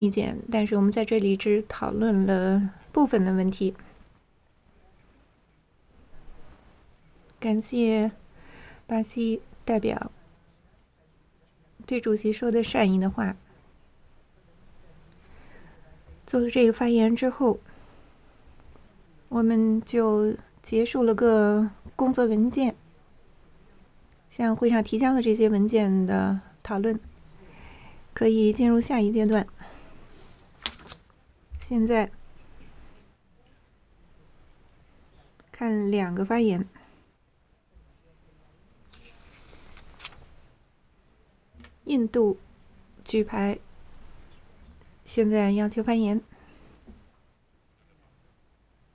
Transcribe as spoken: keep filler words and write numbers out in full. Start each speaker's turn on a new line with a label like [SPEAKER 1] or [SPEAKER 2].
[SPEAKER 1] 意见，但是我们在这里只讨论了部分的问题。感谢巴西代表对主席说的善意的话。做了这个发言之后，我们就结束了个工作文件，向会上提交的这些文件的讨论，可以进入下一阶段。现在看两个发言。印度举牌，现在要求发言。